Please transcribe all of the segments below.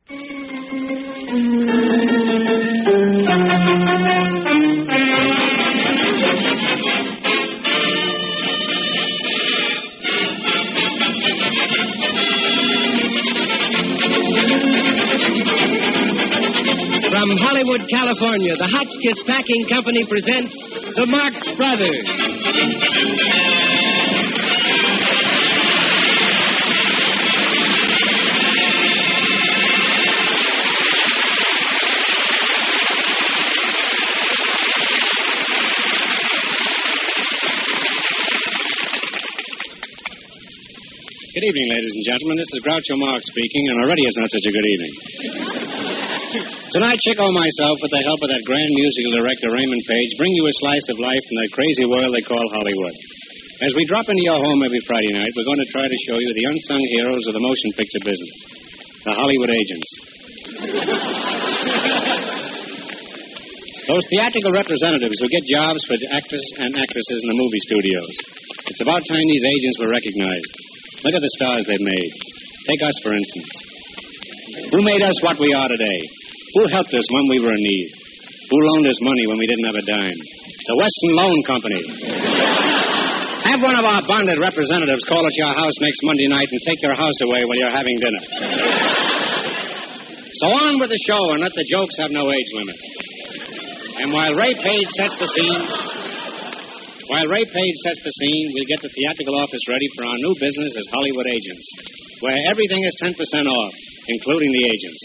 From Hollywood, California, the Hotchkiss Packing Company presents The Marx Brothers. Good evening, ladies and gentlemen. This is Groucho Marx speaking, and already it's not such a good evening. Tonight, Chico and myself, with the help of that grand musical director, Raymond Page, bring you a slice of life in that crazy world they call Hollywood. As we drop into your home every Friday night, we're going to try to show you the unsung heroes of the motion picture business, the Hollywood agents. Those theatrical representatives who get jobs for actors and actresses in the movie studios. It's about time these agents were recognized. Look at the stars they've made. Take us, for instance. Who made us what we are today? Who helped us when we were in need? Who loaned us money when we didn't have a dime? The Western Loan Company. Have one of our bonded representatives call at your house next Monday night and take your house away while you're having dinner. So on with the show and let the jokes have no age limit. And while Ray Page sets the scene, we'll get the theatrical office ready for our new business as Hollywood agents, where everything is 10% off, including the agents.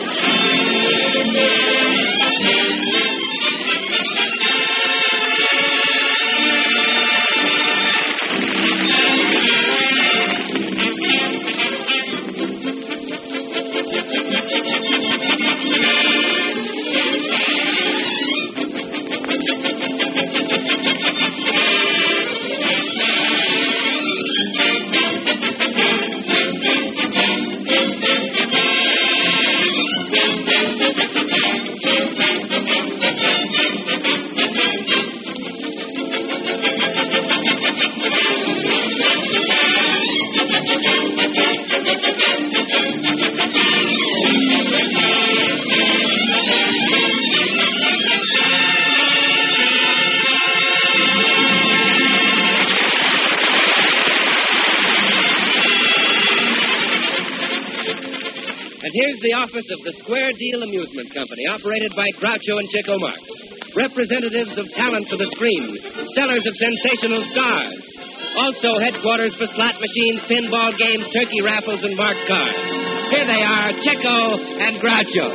And here's the office of the Square Deal Amusement Company, operated by Groucho and Chico Marx. Representatives of talent for the screen, sellers of sensational stars. Also headquarters for slot machines, pinball games, turkey raffles, and marked cards. Here they are, Chico and Groucho.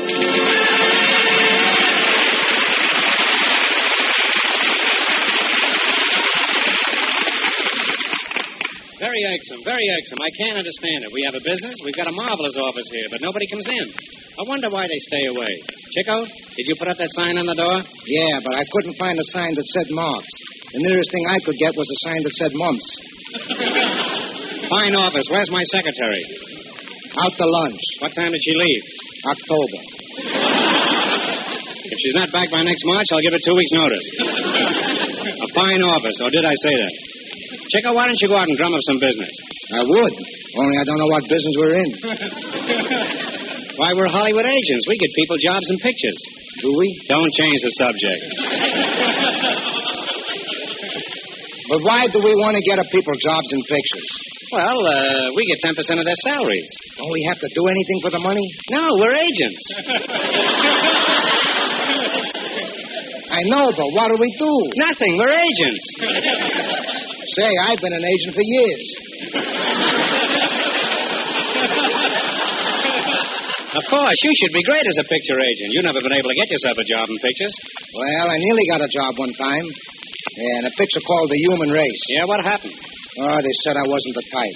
Very irksome. I can't understand it. We have a business. We've got a marvelous office here, but nobody comes in. I wonder why they stay away. Chico, did you put up that sign on the door? Yeah, but I couldn't find a sign that said Marx. The nearest thing I could get was a sign that said Mumps. Fine office. Where's my secretary? Out to lunch. What time did she leave? October. If she's not back by next March, I'll give her 2 weeks' notice. A fine office, or did I say that? Chico, why don't you go out and drum up some business? I would, only I don't know what business we're in. Why, we're Hollywood agents. We get people jobs and pictures. Do we? Don't change the subject. But why do we want to get people jobs and pictures? Well, we get 10% of their salaries. Don't we have to do anything for the money? No, we're agents. I know, but what do we do? Nothing. We're agents. Say, I've been an agent for years. Of course, you should be great as a picture agent. You've never been able to get yourself a job in pictures. Well, I nearly got a job one time. In a picture called The Human Race. Yeah, what happened? Oh, they said I wasn't the type.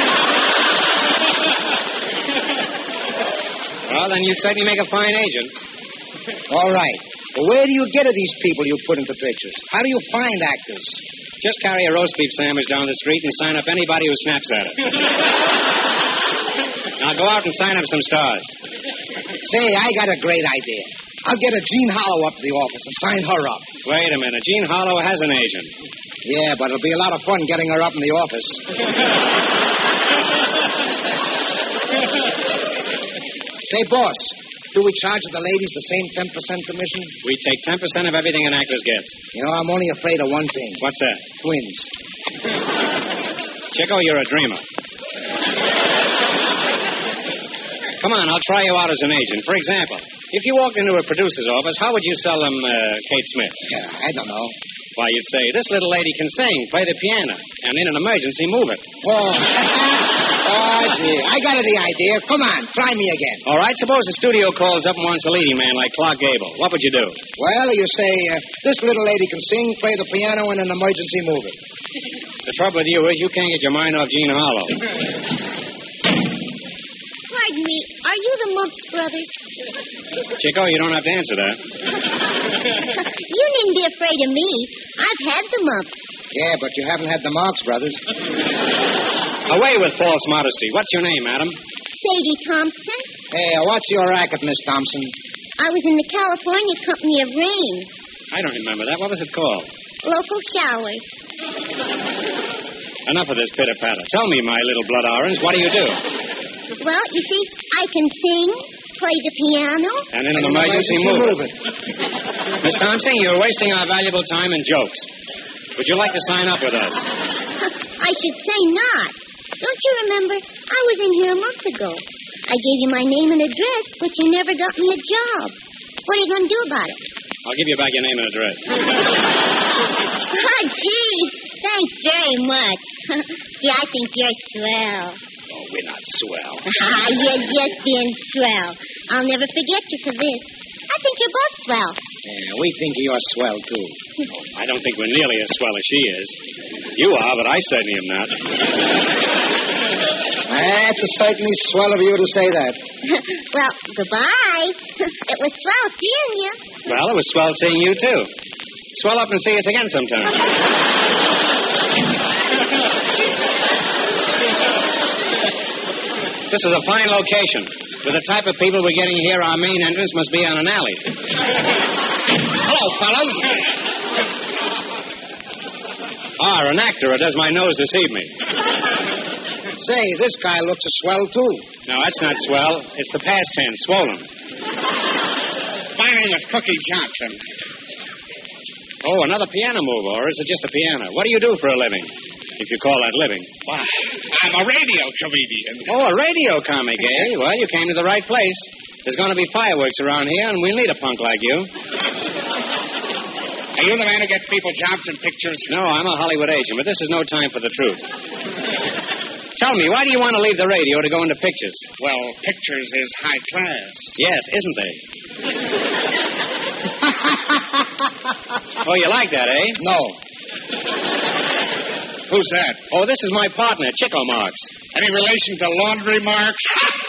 Well, then you certainly make a fine agent. All right. But where do you get at these people you put into pictures? How do you find actors? Just carry a roast beef sandwich down the street and sign up anybody who snaps at it. Now go out and sign up some stars. Say, I got a great idea. I'll get a Jean Hollow up to the office and sign her up. Wait a minute. Jean Hollow has an agent. Yeah, but it'll be a lot of fun getting her up in the office. Say, boss, do we charge the ladies the same 10% commission? We take 10% of everything an actress gets. You know, I'm only afraid of one thing. What's that? Twins. Chico, you're a dreamer. Come on, I'll try you out as an agent. For example, if you walked into a producer's office, how would you sell them Kate Smith? Yeah, I don't know. Why, you'd say, this little lady can sing, play the piano, and in an emergency, move it. Oh, oh, gee. I got the idea. Come on, try me again. All right, suppose the studio calls up and wants a leading man like Clark Gable. What would you do? Well, you say, this little lady can sing, play the piano, and in an emergency move it. The trouble with you is you can't get your mind off Gene Harlow. Pardon me, are you the Mumps brothers? Chico, you don't have to answer that. You needn't be afraid of me. I've had the mumps. Yeah, but you haven't had the Marx brothers. Away with false modesty. What's your name, madam? Sadie Thompson. Hey, what's your racket, Miss Thompson? I was in the California Company of Rain. I don't remember that. What was it called? Local showers. Enough of this pitter-patter. Tell me, my little blood orange, what do you do? Well, you see, I can sing, play the piano. And in an emergency, move it. Miss Thompson, you're wasting our valuable time in jokes. Would you like to sign up with us? I should say not. Don't you remember? I was in here a month ago. I gave you my name and address, but you never got me a job. What are you going to do about it? I'll give you back your name and address. Oh, gee. Thanks very much. See, I think you're swell. Oh, we're not swell. You're just being swell. I'll never forget you for this. I think you're both swell. Yeah, we think you're swell, too. I don't think we're nearly as swell as she is. You are, but I certainly am not. That's certainly swell of you to say that. Well, goodbye. It was swell seeing you. Well, it was swell seeing you, too. Swell up and see us again sometime. This is a fine location. With the type of people we're getting here, our main entrance must be on an alley. Hello, fellas. An actor, or does my nose deceive me? Say, this guy looks a swell, too. No, that's not swell. It's the past tense, swollen. My name is Cookie Johnson. Oh, another piano move, or is it just a piano? What do you do for a living, if you call that living? Why, I'm a radio comedian. Oh, a radio comic, eh? Well, you came to the right place. There's going to be fireworks around here, and we'll need a punk like you. Are you the man who gets people jobs and pictures? No, I'm a Hollywood agent, but this is no time for the truth. Tell me, why do you want to leave the radio to go into pictures? Well, pictures is high class. Yes, isn't they? Oh, you like that, eh? No. Who's that? Oh, this is my partner, Chico Marx. Any relation to Laundry Marks?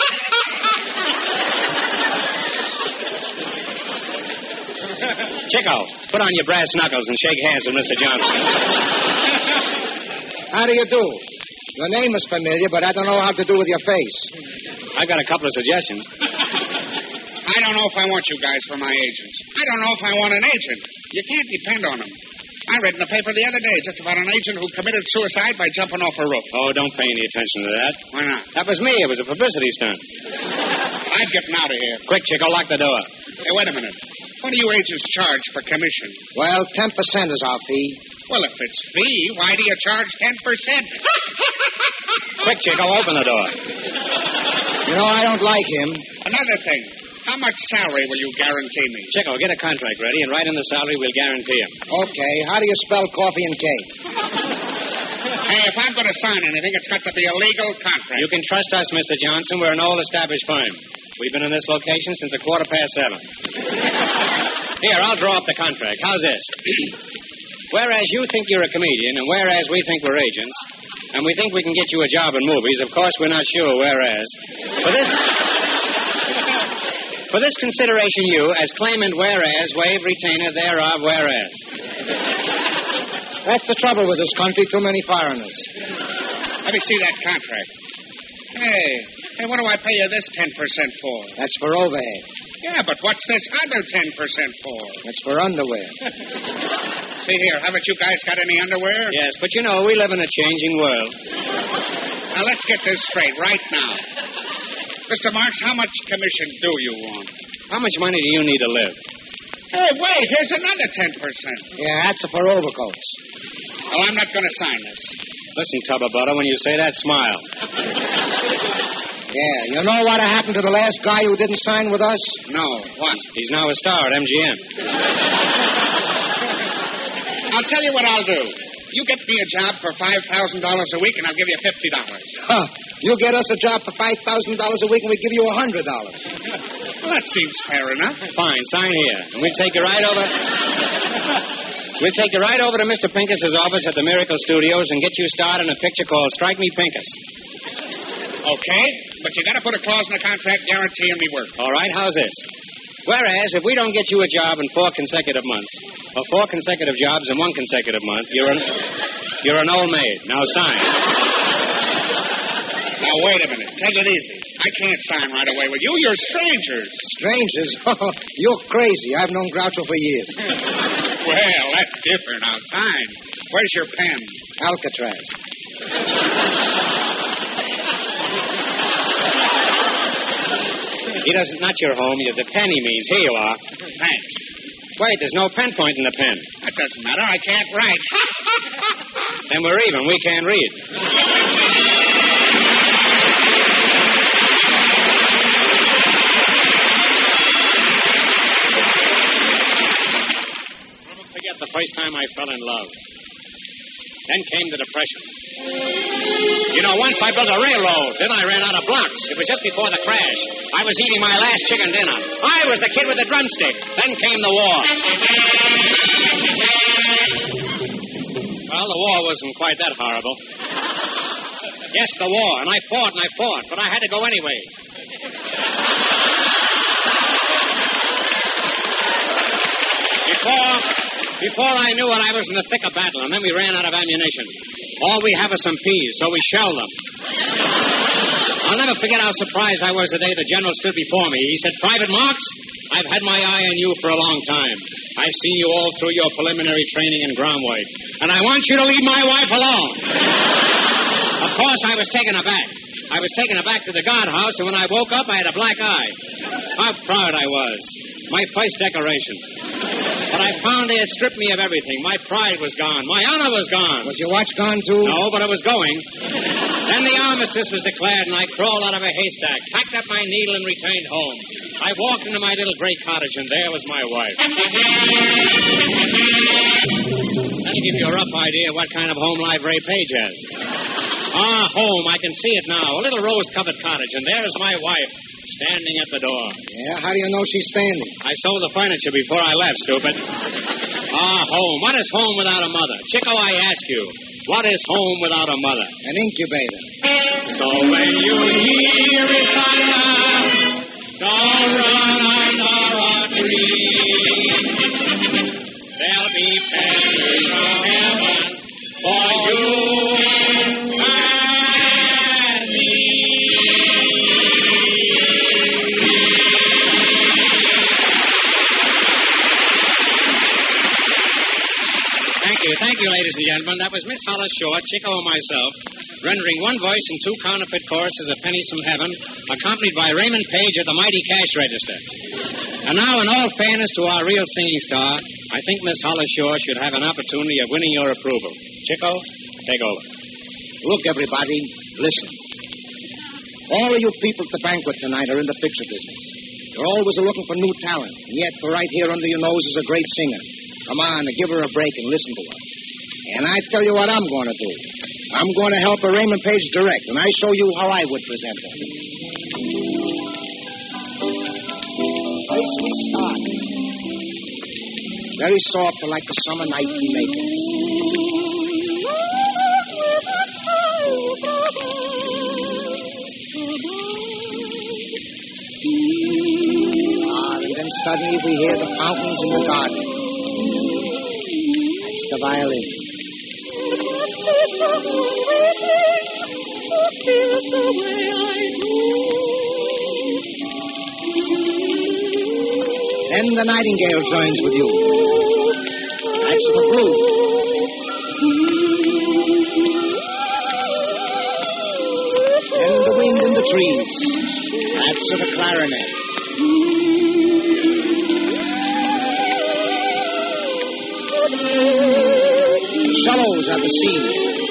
Chico, put on your brass knuckles and shake hands with Mr. Johnson. How do you do? Your name is familiar, but I don't know how to do with your face. I've got a couple of suggestions. I don't know if I want you guys for my agents. I don't know if I want an agent. You can't depend on them. I read in the paper the other day just about an agent who committed suicide by jumping off a roof. Oh, don't pay any attention to that. Why not? That was me. It was a publicity stunt. I'm getting out of here. Quick, Chico, lock the door. Hey, wait a minute. What do you agents charge for commission? Well, 10% is our fee. Well, if it's fee, why do you charge 10%? Quick, Chico, open the door. You know, I don't like him. Another thing. How much salary will you guarantee me? Chico, get a contract ready and write in the salary we'll guarantee him. Okay, how do you spell coffee and cake? Hey, if I'm going to sign anything, it's got to be a legal contract. You can trust us, Mr. Johnson. We're an old-established firm. We've been in this location since 7:15. Here, I'll draw up the contract. How's this? Whereas you think you're a comedian, and whereas we think we're agents, and we think we can get you a job in movies, of course we're not sure whereas. For this consideration, you, as claimant whereas, waive retainer thereof whereas. That's the trouble with this country, too many foreigners. Let me see that contract. Hey, what do I pay you this 10% for? That's for overhead. Yeah, but what's this other 10% for? That's for underwear. See here, haven't you guys got any underwear? Yes, but you know, we live in a changing world. Now, let's get this straight right now. Mr. Marks, how much commission do you want? How much money do you need to live? Hey, wait, here's another 10%. Yeah, that's for overcoats. Well, I'm not going to sign this. Listen, Tubba Butter, when you say that, smile. Yeah, you know what happened to the last guy who didn't sign with us? No, what? He's now a star at MGM. I'll tell you what I'll do. You get me a job for $5,000 a week, and I'll give you $50. Huh. You get us a job for $5,000 a week, and we give you $100. Well, that seems fair enough. Fine, sign here. And we'll take you right over... We'll take you right over to Mr. Pincus's office at the Miracle Studios and get you starred in a picture called Strike Me Pincus. Okay, but you got to put a clause in the contract guaranteeing me work. All right, how's this? Whereas, if we don't get you a job in 4 consecutive months, or 4 consecutive jobs in 1 consecutive month, you're an old maid. Now sign. Now, wait a minute. Take it easy. I can't sign right away with you. You're strangers. Strangers? Oh, you're crazy. I've known Groucho for years. Well, that's different. I'll sign. Where's your pen? Alcatraz. He doesn't, not your home. The pen he means. Here you are. Thanks. Wait, there's no pen point in the pen. That doesn't matter. I can't write. Then we're even. We can't read. Never forget the first time I fell in love. Then came the Depression. You know, once I built a railroad. Then I ran out of blocks. It was just before the crash. I was eating my last chicken dinner. I was the kid with the drumstick. Then came the war. Well, the war wasn't quite that horrible. Yes, the war. And I fought, but I had to go anyway. Before I knew it, I was in the thick of battle, and then we ran out of ammunition. All we have is some peas, so we shelled them. I'll never forget how surprised I was the day the general stood before me. He said, "Private Marks, I've had my eye on you for a long time. I've seen you all through your preliminary training in ground weight, and I want you to leave my wife alone." Of course, I was taken aback. I was taken aback to the guardhouse, and when I woke up, I had a black eye. How proud I was. My first decoration. But I found they had stripped me of everything. My pride was gone. My honor was gone. Was your watch gone, too? No, but it was going. Then the armistice was declared, and I crawled out of a haystack, packed up my needle, and returned home. I walked into my little gray cottage, and there was my wife. That'll give you a rough idea of what kind of home life Ray Page has. Ah, home. I can see it now. A little rose-covered cottage, and there's my wife, standing at the door. Yeah, how do you know she's standing? I sold the furniture before I left, stupid. Ah, home. What is home without a mother? Chico, I ask you, what is home without a mother? An incubator. So when you hear it thunder, don't run under a tree. There'll be pennies from heaven for you and me. Thank you, ladies and gentlemen. That was Miss Hollis Short, Chico, and myself, rendering one voice in 2 counterfeit choruses of Pennies from Heaven, accompanied by Raymond Page at the mighty cash register. And now, in all fairness to our real singing star, I think Miss Hollis Short should have an opportunity of winning your approval. Chico, take over. Look, everybody, listen. All of you people at the banquet tonight are in the picture business. You're always looking for new talent, and yet right here under your nose is a great singer. Come on, give her a break and listen to her. And I tell you what I'm going to do. I'm going to help her Raymond Page direct, and I show you how I would present her. First we start. Very soft like a summer night in Naples. And then suddenly we hear the fountains in the garden. That's the violin. Then the nightingale joins with you. That's the flute. And the wind in the trees. That's of the clarinet. Cellos at the scene.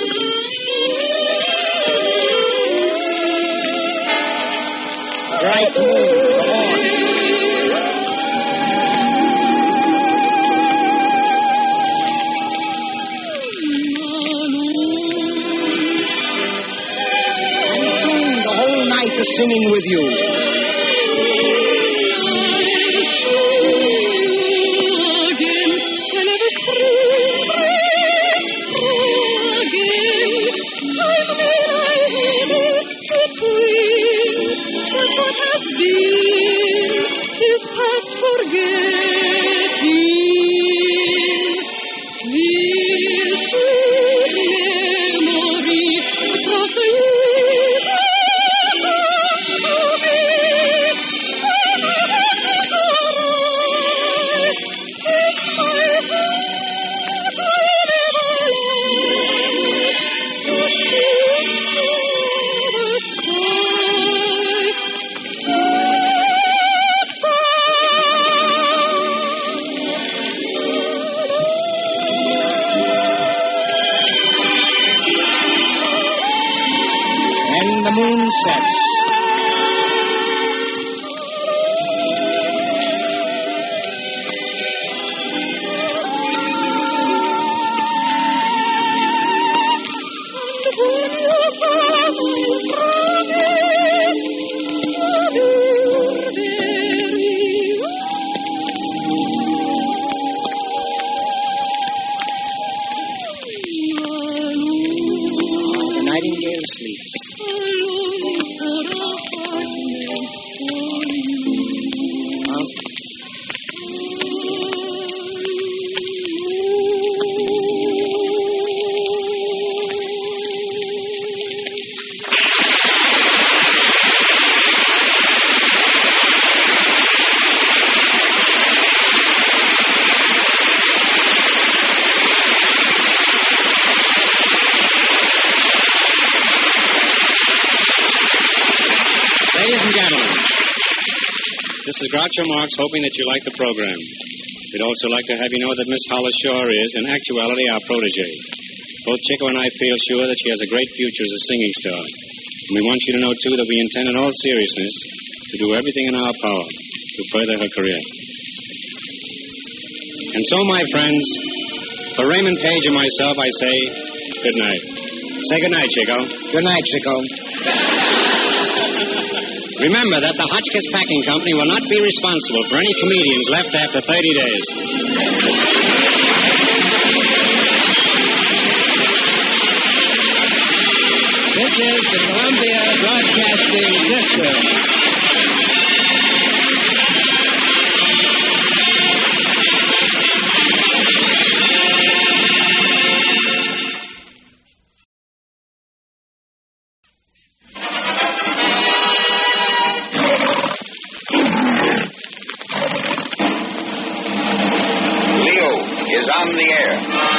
Bright moon, the horn. Singing with you. The moon sets. The nightingale sleeps. This is Groucho Marx, hoping that you like the program. We'd also like to have you know that Miss Hollis Shore is, in actuality, our protege. Both Chico and I feel sure that she has a great future as a singing star. And we want you to know, too, that we intend in all seriousness to do everything in our power to further her career. And so, my friends, for Raymond Page and myself, I say good night. Say good night, Chico. Good night, Chico. Remember that the Hotchkiss Packing Company will not be responsible for any comedians left after 30 days. This is the Columbia Broadcasting System. On the air.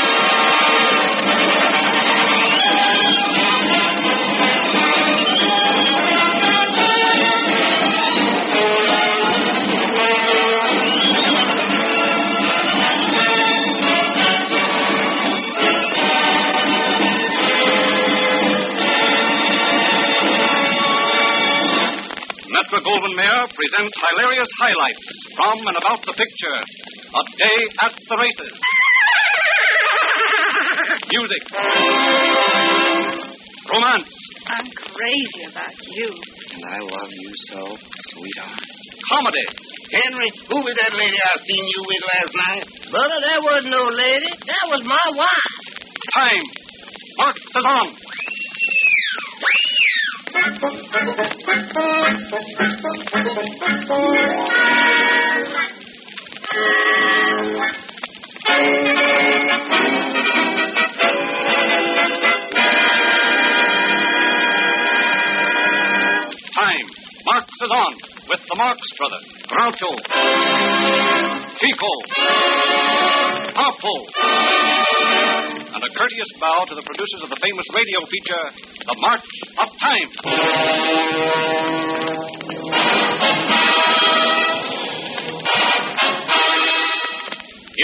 Metro-Goldwyn-Mayer presents hilarious highlights from and about the picture, A Day at the Races. Music. Romance. I'm crazy about you. And I love you so, sweetheart. Comedy. Henry, who was that lady I seen you with last night? Brother, that wasn't no lady. That was my wife. Time. Mark is on. Time. Marx is on with the Marx Brothers. Groucho. Chico. Harpo. And a courteous bow to the producers of the famous radio feature, The March of Time.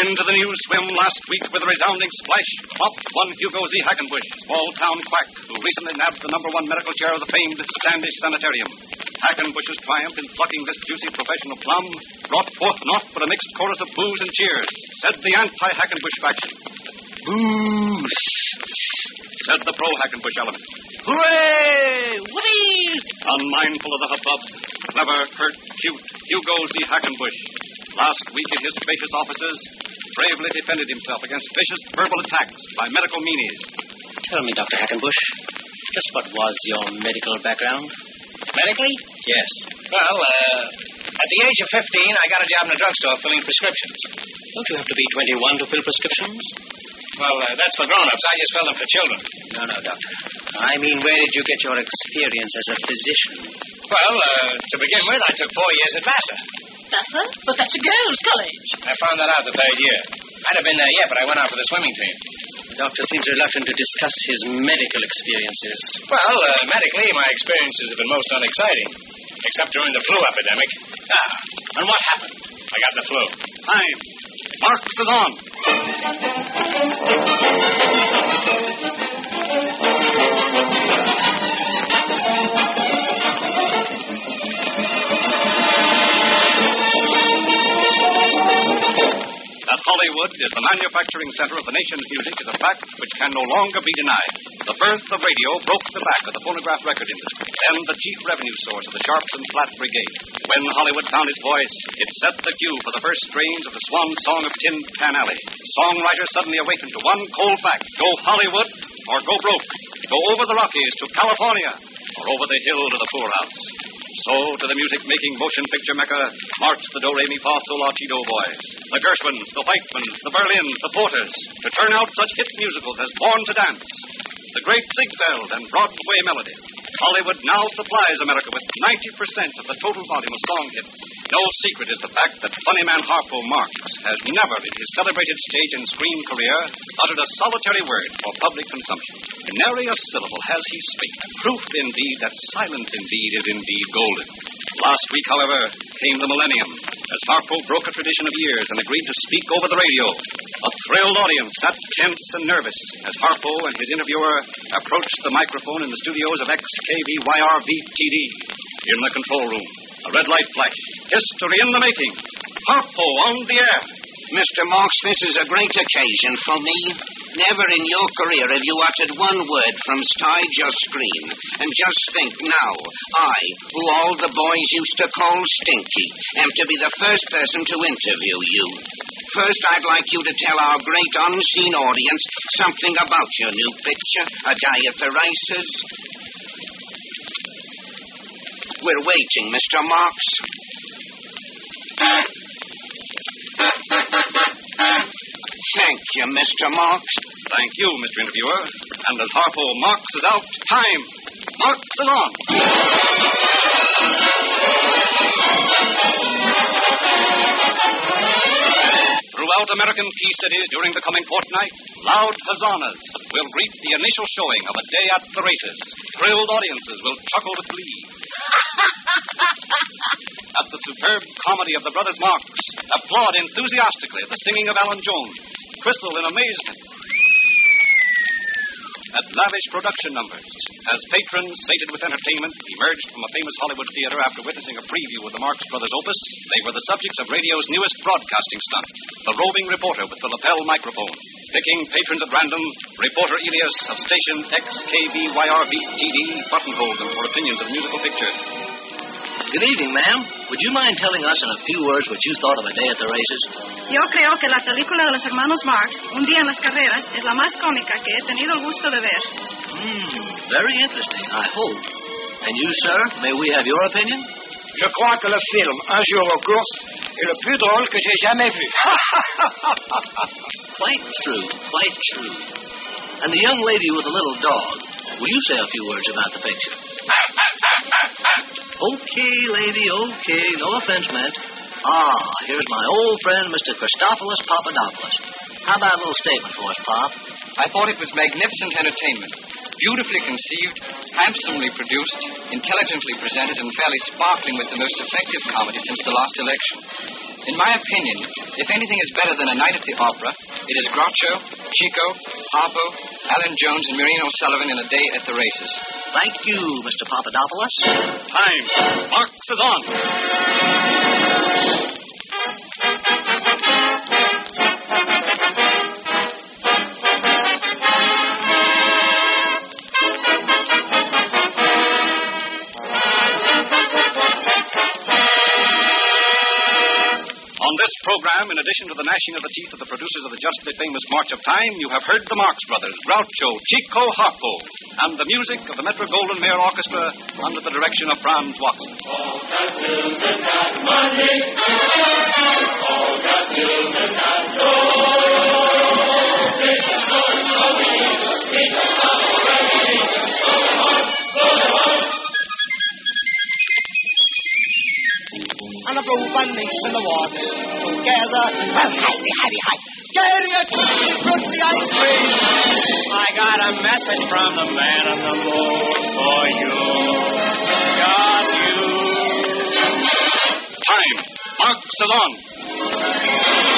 Into the news swim last week with a resounding splash popped one Hugo Z. Hackenbush, small-town quack, who recently nabbed the #1 medical chair of the famed Standish Sanitarium. Hackenbush's triumph in plucking this juicy professional plum brought forth naught but a mixed chorus of boos and cheers, said the anti-Hackenbush faction. Boo! Said the pro-Hackenbush element. Hooray! Whoopee! Unmindful of the hubbub, clever, curt, cute Hugo Z. Hackenbush, last week in his spacious offices, bravely defended himself against vicious verbal attacks by medical meanies. Tell me, Dr. Hackenbush, just what was your medical background? Medically? Yes. Well, at the age of 15, I got a job in a drugstore filling prescriptions. Don't you have to be 21 to fill prescriptions? Well, that's for grown-ups. I just fill them for children. No, Doctor. I mean, where did you get your experience as a physician? Well, to begin with, I took 4 years at Vassar. Vassar? But that's a girls' college. I found that out the 3rd year. I'd have been there yet, but I went out for the swimming team. The doctor seems reluctant to discuss his medical experiences. Well, medically, my experiences have been most unexciting. Except during the flu epidemic. And what happened? I got the flu. Time. Marks is on. That Hollywood is the manufacturing center of the nation's music is a fact which can no longer be denied. The birth of radio broke the back of the phonograph record industry, then the chief revenue source of the Sharps and Flat Brigade. When Hollywood found its voice, it set the cue for the first strains of the swan song of Tin Pan Alley. Songwriters suddenly awakened to one cold fact: go Hollywood or go broke. Go over the Rockies to California or over the hill to the poorhouse. So, to the music-making motion picture mecca marched the Do-Re-Mi-Fa Sol La Ti Do boys, the Gershwins, the Whitemans, the Berlins, the Porters, to turn out such hit musicals as Born to Dance, the Great Ziegfeld, and Broadway Melody. Hollywood now supplies America with 90% of the total volume of song hits. No secret is the fact that funny man Harpo Marx has never in his celebrated stage and screen career uttered a solitary word for public consumption. In nary a syllable has he spake. Proof indeed that silent indeed is indeed golden. Last week, however, came the millennium, as Harpo broke a tradition of years and agreed to speak over the radio. A thrilled audience sat tense and nervous as Harpo and his interviewer approached the microphone in the studios of XKVYR-VTD. In the control room, a red light flashed. History in the making. Harpo on the air. Mr. Marks, this is a great occasion for me. Never in your career have you uttered one word from stage or screen. And just think now, I, who all the boys used to call Stinky, am to be the first person to interview you. First, I'd like you to tell our great unseen audience something about your new picture, A Day at the Races. We're waiting, Mr. Marks. Thank you, Mr. Marks. Thank you, Mr. Interviewer. And as Harpo Marx is out, time. Marx is on. Throughout American key cities during the coming fortnight, loud hosannas will greet the initial showing of A Day at the Races. Thrilled audiences will chuckle with glee. At the superb comedy of the Brothers Marx, applaud enthusiastically the singing of Alan Jones, whistle in amazement at lavish production numbers, as patrons sated with entertainment emerged from a famous Hollywood theater after witnessing a preview of the Marx Brothers' opus. They were the subjects of radio's newest broadcasting stunt, the roving reporter with the lapel microphone. Picking patrons at random, reporter Elias of station XKVYR-VTD buttonholed them for opinions of the musical picture. Good evening, ma'am. Would you mind telling us in a few words what you thought of A Day at the Races? Yo creo que la película de los hermanos Marx, Un día en las carreras, es la más cómica que he tenido el gusto de ver. Very interesting, I hope. And you, sir, may we have your opinion? Je crois que le film Un jour aux courses est le plus drôle que j'ai jamais vu. Quite true, quite true. And the young lady with the little dog, will you say a few words about the picture? Okay, lady, okay. No offense meant. Here's my old friend, Mr. Christophilus Papadopoulos. How about a little statement for us, Pop? I thought it was magnificent entertainment. Beautifully conceived, handsomely produced, intelligently presented, and fairly sparkling with the most effective comedy since the last election. In my opinion, if anything is better than a night at the opera, it is Groucho, Chico, Harpo, Alan Jones, and Muriel O'Sullivan in a day at the races. Thank you, Mr. Papadopoulos. Time. Marks is on. On this program, in addition to the gnashing of the teeth of the producers of the justly famous March of Time, you have heard the Marx Brothers, Groucho, Chico, Harpo, and the music of the Metro-Goldwyn-Mayer Orchestra under the direction of Franz Watson. All the children got money. All the children got gold. They go, we just need a already. Go on, go on. On a blue bunnies in the water together. Well, hi. Get it, fruitsy ice cream. I got a message from the man on the moon for you. Just you. Time. Marks is on.